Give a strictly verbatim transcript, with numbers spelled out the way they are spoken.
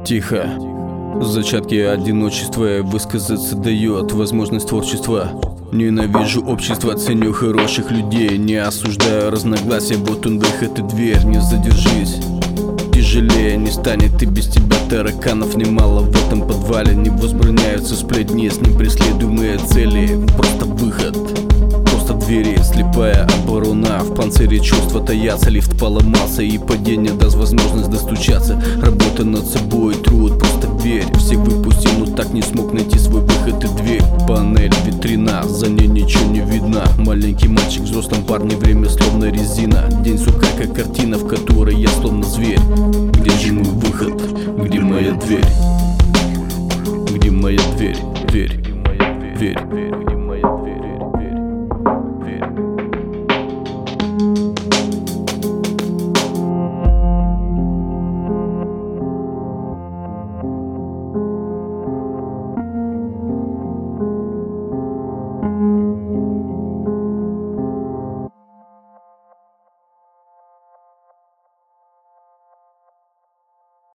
Тихо. Зачатки одиночества высказаться дает возможность творчества. Ненавижу общество, ценю хороших людей. Не осуждаю разногласия, вот он выход и дверь. Не задержись, тяжелее не станет, и без тебя тараканов немало в этом подвале. Не возбраняются сплетни, с ним преследуемые цели. Просто выход, просто двери, слепая оборона. В панцире чувства таятся, лифт поломался, и падение даст возможность достучаться. Работа над собой, труд, просто верь. Всех выпустил, но так не смог найти свой выход и дверь. Панель, витрина, за ней ничего не видно. Маленький мальчик, взрослом парне, время словно резина. День сухая, как картина, в которой я словно зверь. Где же мой выход? Где моя дверь? Где моя дверь? Дверь, дверь.